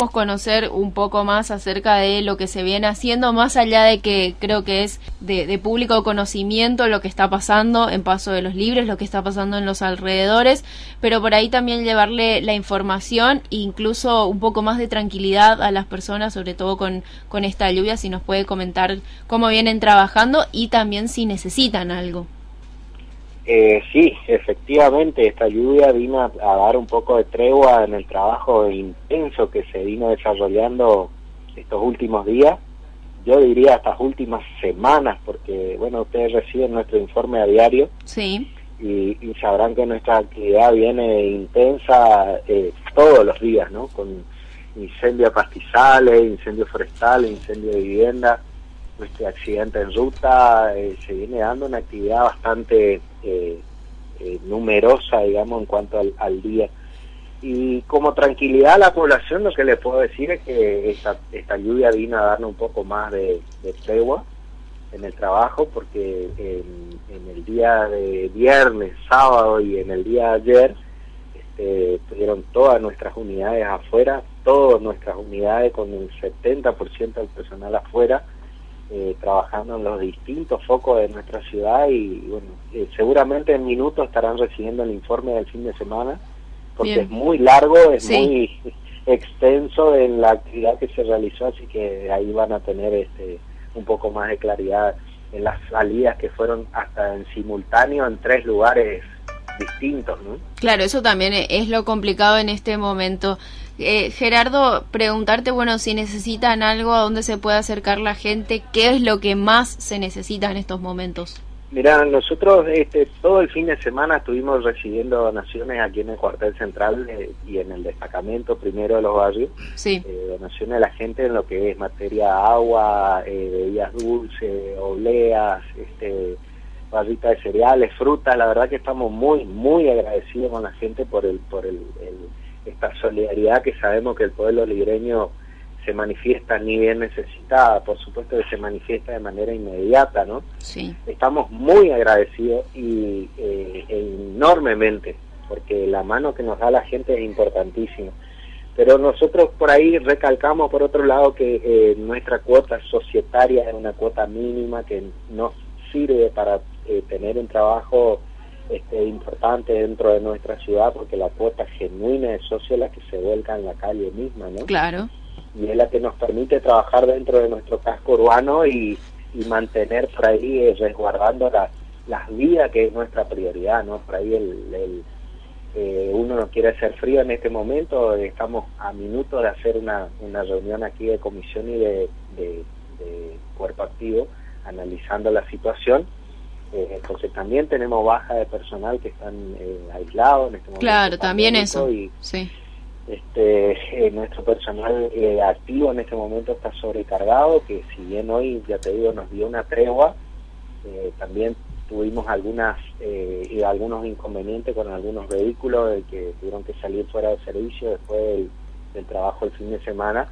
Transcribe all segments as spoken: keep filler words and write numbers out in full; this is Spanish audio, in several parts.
conocer un poco más acerca de lo que se viene haciendo, más allá de que creo que es de, de público conocimiento lo que está pasando en Paso de los Libres, lo que está pasando en los alrededores, pero por ahí también llevarle la información e incluso un poco más de tranquilidad a las personas, sobre todo con, con esta lluvia, si nos puede comentar cómo vienen trabajando y también si necesitan algo. Eh, sí, efectivamente, esta lluvia vino a, a dar un poco de tregua en el trabajo intenso que se vino desarrollando estos últimos días, yo diría estas últimas semanas, porque, bueno, ustedes reciben nuestro informe a diario. Sí. Y, y sabrán que nuestra actividad viene intensa eh, todos los días, ¿no? Con incendio de pastizales, incendio forestal, incendio de vivienda, este accidente en ruta, eh, se viene dando una actividad bastante eh, eh, numerosa, digamos, en cuanto al, al día. Y como tranquilidad a la población, lo que le puedo decir es que esta, esta lluvia vino a darnos un poco más de, de tregua en el trabajo, porque en, en el día de viernes, sábado y en el día de ayer este, tuvieron todas nuestras unidades afuera, todas nuestras unidades con el setenta por ciento del personal afuera, eh, trabajando en los distintos focos de nuestra ciudad y bueno, eh, seguramente en minutos estarán recibiendo el informe del fin de semana, porque Bien. es muy largo, es sí. muy extenso en la actividad que se realizó, así que ahí van a tener este un poco más de claridad en las salidas que fueron hasta en simultáneo en tres lugares distintos, ¿no? Claro, eso también es lo complicado en este momento. Eh, Gerardo, preguntarte, bueno, si necesitan algo, a dónde se puede acercar la gente, ¿qué es lo que más se necesita en estos momentos? Mirá, nosotros este, todo el fin de semana estuvimos recibiendo donaciones aquí en el cuartel central eh, y en el destacamento primero de los barrios, sí. eh, donaciones de la gente en lo que es materia agua, eh, bebidas dulces, obleas, este, barritas de cereales, frutas. La verdad que estamos muy, muy agradecidos con la gente por el, por el, el, esta solidaridad que sabemos que el pueblo ligreño se manifiesta ni bien necesitada, por supuesto que se manifiesta de manera inmediata, ¿no? Sí. Estamos muy agradecidos y eh, enormemente, porque la mano que nos da la gente es importantísima. Pero nosotros por ahí recalcamos, por otro lado, que eh, nuestra cuota societaria es una cuota mínima que no sirve para eh, tener un trabajo este, importante dentro de nuestra ciudad, porque la cuota genuina de socio es la que se vuelca en la calle misma, ¿no? Claro. Y es la que nos permite trabajar dentro de nuestro casco urbano y, y mantener por ahí eh, resguardando la, las vidas, que es nuestra prioridad, ¿no? Por ahí el, el eh, uno no quiere hacer frío en este momento, estamos a minutos de hacer una, una reunión aquí de comisión y de, de, de cuerpo activo, analizando la situación. Eh, entonces también tenemos baja de personal que están eh, aislados en este momento. Claro, también eso, y, sí. Este, eh, nuestro personal eh, activo en este momento está sobrecargado, que si bien hoy, ya te digo, nos dio una tregua, eh, también tuvimos algunas eh, algunos inconvenientes con algunos vehículos de que tuvieron que salir fuera de servicio después del, del trabajo el fin de semana,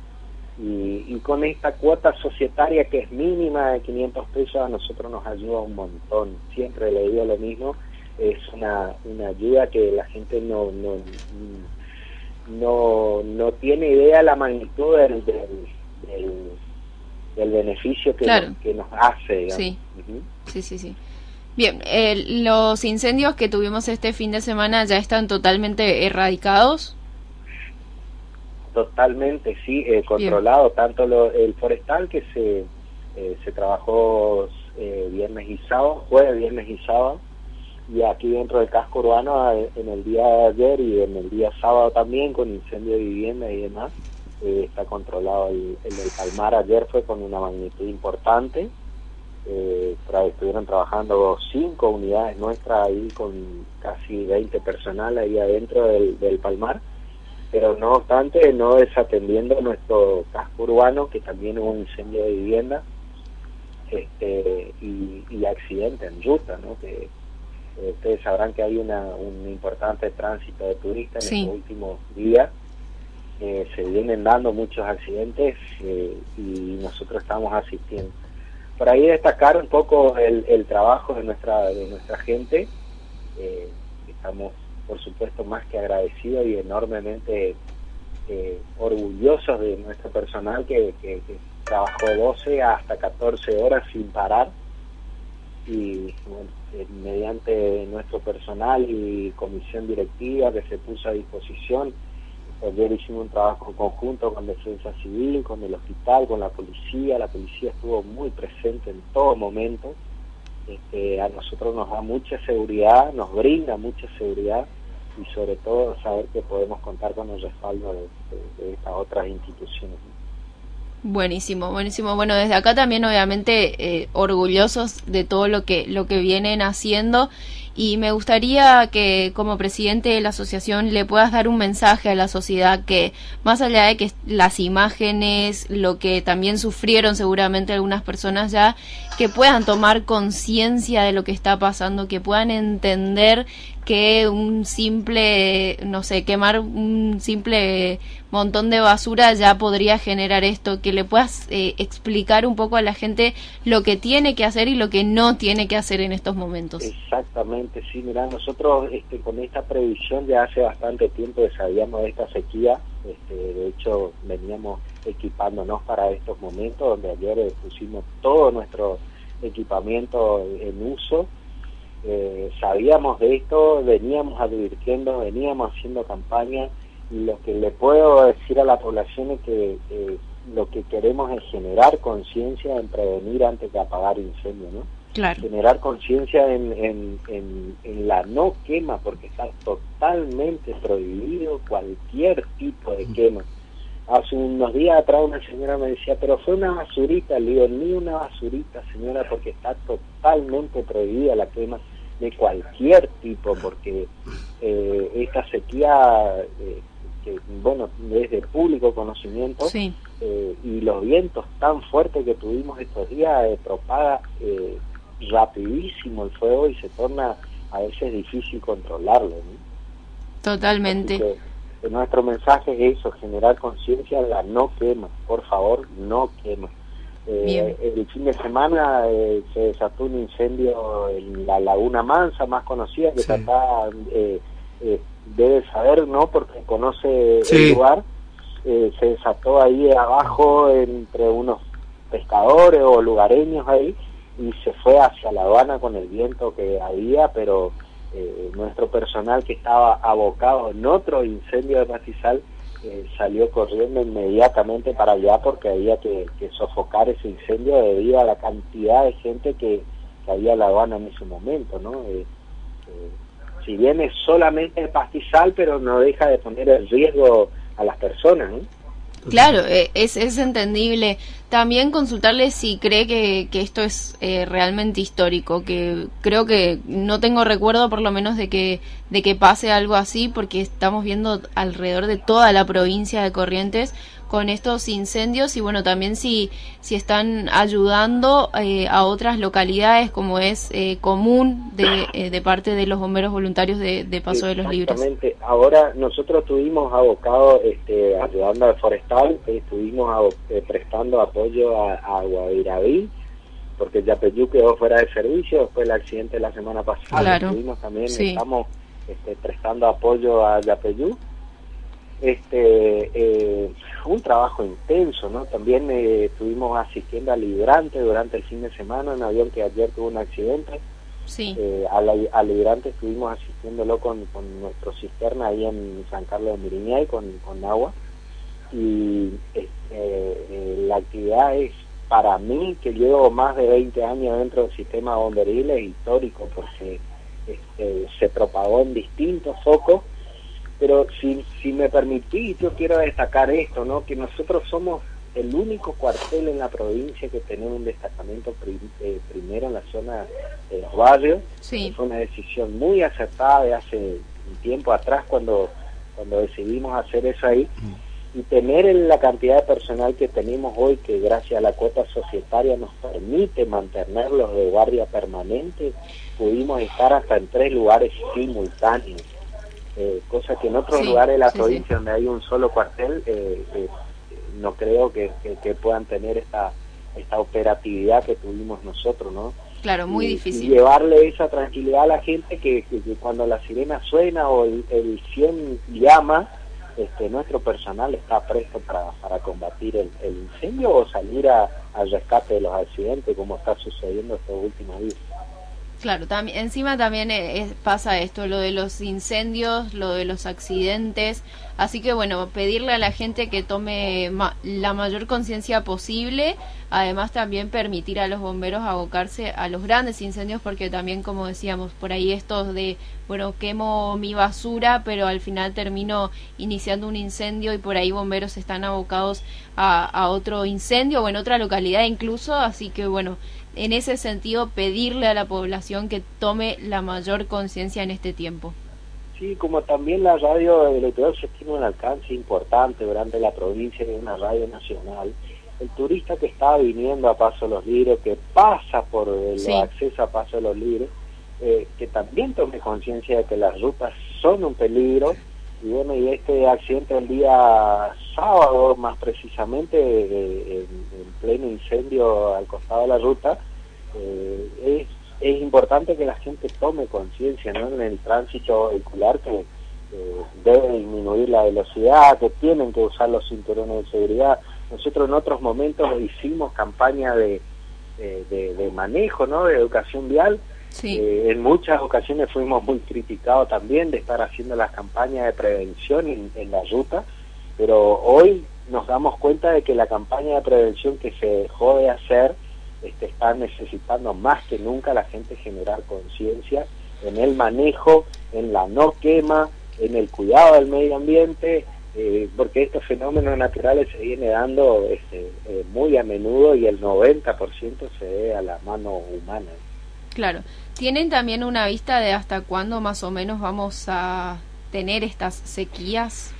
y, y con esta cuota societaria que es mínima de quinientos pesos a nosotros nos ayuda un montón. Siempre le digo lo mismo, es una, una ayuda que la gente no... no no no tiene idea la magnitud del del, del, del beneficio que, claro. nos, que nos hace, digamos. Sí. Uh-huh. sí, sí, sí. Bien, eh, los incendios que tuvimos este fin de semana ya están totalmente erradicados. Totalmente, sí, eh, controlado. Bien. Tanto lo, el forestal que se eh, se trabajó eh, viernes y sábado, jueves, viernes y sábado, y aquí dentro del casco urbano en el día de ayer y en el día sábado también con incendio de vivienda y demás, eh, está controlado. El, el del Palmar ayer fue con una magnitud importante, eh, estuvieron trabajando cinco unidades nuestras ahí con casi veinte personal ahí adentro del, del Palmar, pero no obstante no desatendiendo nuestro casco urbano, que también hubo un incendio de vivienda este y, y accidente en ruta, ¿no? Que Eh, ustedes sabrán que hay una, un importante tránsito de turistas en sí. estos últimos días, eh, se vienen dando muchos accidentes eh, y nosotros estamos asistiendo. Por ahí destacar un poco el, el trabajo de nuestra de nuestra gente, eh, estamos por supuesto más que agradecidos y enormemente eh, orgullosos de nuestro personal que, que, que trabajó doce hasta catorce horas sin parar, y bueno, eh, mediante nuestro personal y comisión directiva que se puso a disposición. Ayer hicimos un trabajo conjunto con Defensa Civil, con el hospital, con la policía. La policía estuvo muy presente en todo momento. Este, a nosotros nos da mucha seguridad, nos brinda mucha seguridad, y sobre todo saber que podemos contar con el respaldo de, de, de estas otras instituciones. Buenísimo, buenísimo. Bueno, desde acá también obviamente eh, orgullosos de todo lo que lo que vienen haciendo, y me gustaría que como presidente de la asociación le puedas dar un mensaje a la sociedad, que más allá de que las imágenes, lo que también sufrieron seguramente algunas personas ya, que puedan tomar conciencia de lo que está pasando, que puedan entender que un simple, no sé, quemar un simple montón de basura ya podría generar esto, que le puedas eh, explicar un poco a la gente lo que tiene que hacer y lo que no tiene que hacer en estos momentos. Exactamente, sí, mira, nosotros este, con esta previsión ya hace bastante tiempo que sabíamos de esta sequía. Este, de hecho veníamos equipándonos para estos momentos, donde ayer eh, pusimos todo nuestro equipamiento en uso. Eh, sabíamos de esto, veníamos advirtiendo, veníamos haciendo campaña, y lo que le puedo decir a la población es que eh, lo que queremos es generar conciencia en prevenir antes de apagar incendios, ¿no? Claro. Generar conciencia en, en, en, en la no quema, porque está totalmente prohibido cualquier tipo de quema. Hace unos días atrás una señora me decía, pero fue una basurita. Le digo, ni una basurita, señora, porque está totalmente prohibida la quema de cualquier tipo, porque eh, esta sequía, eh, que bueno, es de público conocimiento, sí. eh, y los vientos tan fuertes que tuvimos estos días, eh, propaga eh, rapidísimo el fuego y se torna a veces difícil controlarlo, ¿no? Totalmente. Así que, nuestro mensaje es eso, generar conciencia, la no quema, por favor, no quema. Eh, el fin de semana eh, se desató un incendio en la Laguna Mansa, más conocida, que sí. Tata eh, eh, debe saber, ¿no? Porque conoce sí. el lugar. Eh, se desató ahí abajo entre unos pescadores o lugareños ahí, y se fue hacia La Habana con el viento que había, pero eh, nuestro personal que estaba abocado en otro incendio de pastizal eh, salió corriendo inmediatamente para allá, porque había que, que sofocar ese incendio debido a la cantidad de gente que, que había en La Habana en ese momento, ¿no? Eh, eh, si bien es solamente el pastizal, pero no deja de poner en riesgo a las personas, ¿no? Claro, es, es entendible. También consultarle si cree que, que esto es eh, realmente histórico, que creo que no tengo recuerdo por lo menos de que de que pase algo así, porque estamos viendo alrededor de toda la provincia de Corrientes con estos incendios, y bueno, también si si están ayudando eh, a otras localidades, como es eh, común de, eh, de parte de los bomberos voluntarios de, de Paso de los Libres. Exactamente. Ahora nosotros estuvimos abocados, este, ayudando al forestal, estuvimos eh, prestando apoyo a, a Guavirabí, porque Yapeyú quedó fuera de servicio después del accidente de la semana pasada. Claro. Estuvimos también, sí. estamos este, prestando apoyo a Yapeyú. Este, eh, un trabajo intenso, ¿no? También eh, estuvimos asistiendo al hidrante durante el fin de semana, un avión que ayer tuvo un accidente. Sí. Eh, al, al hidrante estuvimos asistiéndolo con, con nuestro cisterna ahí en San Carlos de Miriñay con, con agua, y este, eh, la actividad es, para mí, que llevo más de veinte años dentro del sistema bomberil, es histórico, porque este, se propagó en distintos focos. Pero si, si me permitís, yo quiero destacar esto, ¿no? Que nosotros somos el único cuartel en la provincia que tenemos un destacamento prim, eh, primero en la zona de los barrios. Sí. Fue una decisión muy acertada de hace un tiempo atrás, cuando, cuando decidimos hacer eso ahí. Mm. Y tener la cantidad de personal que tenemos hoy, que gracias a la cuota societaria nos permite mantenerlos de guardia permanente, pudimos estar hasta en tres lugares simultáneos. Eh, cosa que en otros sí, lugares de la sí, provincia sí. donde hay un solo cuartel eh, eh, no creo que, que, que puedan tener esta esta operatividad que tuvimos nosotros, ¿no? Claro, muy y, difícil. Y llevarle esa tranquilidad a la gente, que, que, que cuando la sirena suena o el, el cien llama, este, nuestro personal está presto para, para combatir el, el incendio o salir a, al rescate de los accidentes como está sucediendo estos últimos días. Claro, también, encima también es, pasa esto, lo de los incendios, lo de los accidentes, así que bueno, pedirle a la gente que tome ma la mayor conciencia posible, además también permitir a los bomberos abocarse a los grandes incendios, porque también, como decíamos, por ahí estos de, bueno, quemo mi basura, pero al final termino iniciando un incendio y por ahí bomberos están abocados a, a otro incendio o en otra localidad incluso, así que bueno, en ese sentido pedirle a la población que tome la mayor conciencia en este tiempo. Sí, como también la radio de Litoral se tiene un alcance importante durante la provincia y una radio nacional, el turista que está viniendo a Paso de los Libres, que pasa por el Sí. acceso a Paso de los Libres, eh, que también tome conciencia de que las rutas son un peligro. Y bueno, y este accidente el día sábado, más precisamente, eh, en, en pleno incendio al costado de la ruta, eh, es, es importante que la gente tome conciencia, ¿no?, en el tránsito vehicular, que eh, debe disminuir la velocidad, que tienen que usar los cinturones de seguridad. Nosotros en otros momentos hicimos campaña de, de, de, de manejo, ¿no?, de educación vial. Sí. Eh, en muchas ocasiones fuimos muy criticados también de estar haciendo las campañas de prevención en, en la ruta, pero hoy nos damos cuenta de que la campaña de prevención que se dejó de hacer este, está necesitando más que nunca la gente generar conciencia en el manejo, en la no quema, en el cuidado del medio ambiente, eh, porque estos fenómenos naturales se vienen dando este, eh, muy a menudo y el noventa por ciento se debe a la mano humana. Claro. ¿Tienen también una vista de hasta cuándo más o menos vamos a tener estas sequías?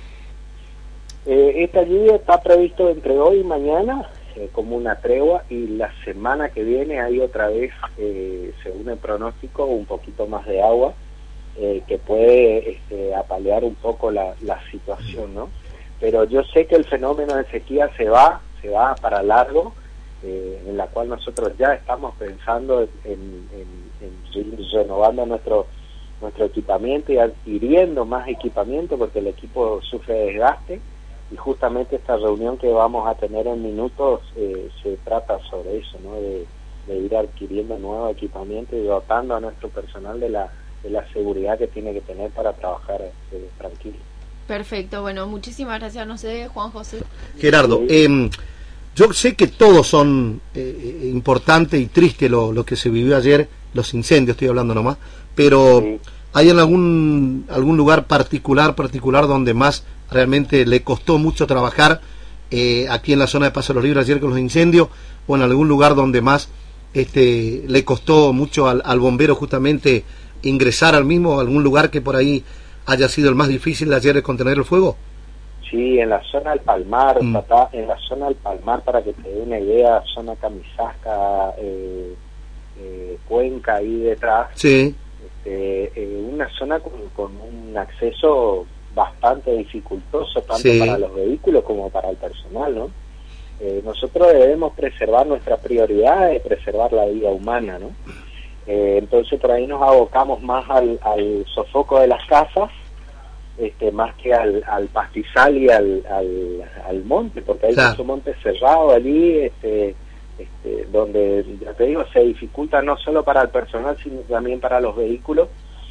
Eh, esta lluvia está previsto entre hoy y mañana, eh, como una tregua, y la semana que viene hay otra vez, eh, según el pronóstico, un poquito más de agua, eh, que puede este, apalear un poco la, la situación, ¿no? Pero yo sé que el fenómeno de sequía se va, se va para largo, eh, en la cual nosotros ya estamos pensando en, en, en renovando nuestro nuestro equipamiento y adquiriendo más equipamiento, porque el equipo sufre desgaste, y justamente esta reunión que vamos a tener en minutos eh, se trata sobre eso, ¿no?, de, de ir adquiriendo nuevo equipamiento y dotando a nuestro personal de la de la seguridad que tiene que tener para trabajar eh, tranquilo. Perfecto, bueno, muchísimas gracias, no sé, Juan José. Gerardo, Sí. eh, yo sé que todos son eh, importantes y triste lo, lo que se vivió ayer, los incendios, estoy hablando nomás, pero Sí. ¿hay en algún algún lugar particular, particular donde más realmente le costó mucho trabajar eh, aquí en la zona de Paso de los Libres ayer con los incendios, o en algún lugar donde más este le costó mucho al, al bombero justamente ingresar al mismo, algún lugar que por ahí haya sido el más difícil de ayer de contener el fuego? Sí, en la zona del Palmar, Mm. papá, en la zona del Palmar, para que te dé una idea, zona Camisasca, eh, eh, Cuenca, ahí detrás, Sí, este, eh, una zona con, con un acceso bastante dificultoso, tanto Sí. para los vehículos como para el personal, ¿no? Eh, nosotros debemos preservar, nuestra prioridad de preservar la vida humana, ¿no? Eh, entonces por ahí nos abocamos más al, al sofoco de las casas, este, más que al, al pastizal y al, al, al monte, porque hay Claro. mucho monte cerrado allí, este, este, donde, ya te digo, se dificulta no solo para el personal, sino también para los vehículos,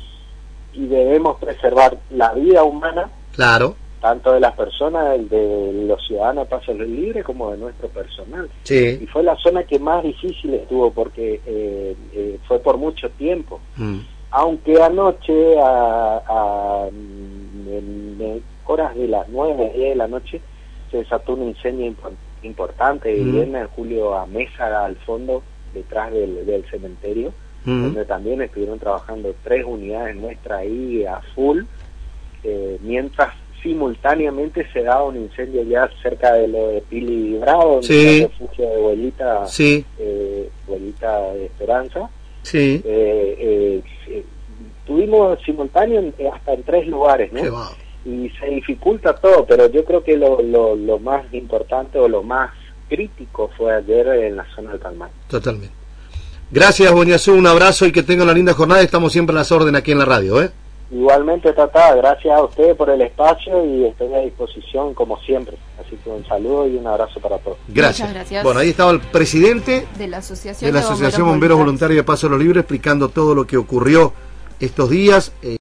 y debemos preservar la vida humana, claro, tanto de las personas, de los ciudadanos de Paso de los Libres, como de nuestro personal. Y sí, fue la zona que más difícil estuvo, porque eh, eh, fue por mucho tiempo. mm, Aunque anoche, a, a en, en horas de las nueve, diez de la noche, se desató un incendio impo- importante de Mm. vivienda en Julio Amézaga, al fondo, detrás del, del cementerio, mm, donde también estuvieron trabajando tres unidades nuestras ahí a full, eh, mientras simultáneamente se daba un incendio ya cerca de lo de Pili Bravo, donde Sí. está el refugio de Abuelita, sí, eh, Abuelita de Esperanza. sí, Eh, eh, eh, tuvimos simultáneo en- hasta en tres lugares, qué ¿no? va. Y se dificulta todo, pero yo creo que lo, lo, lo más importante o lo más crítico fue ayer en la zona del Palmar. Totalmente. Gracias, Boniazú, un abrazo y que tenga una linda jornada. Estamos siempre a las órdenes aquí en la radio, ¿eh? Igualmente, Tata, gracias a ustedes por el espacio y estoy a disposición como siempre. Así que un saludo y un abrazo para todos. Gracias. Muchas gracias. Bueno, ahí estaba el presidente de la Asociación, de la de Asociación Bomberos Bomberos Voluntarios de Paso de los Libres explicando todo lo que ocurrió estos días. Eh,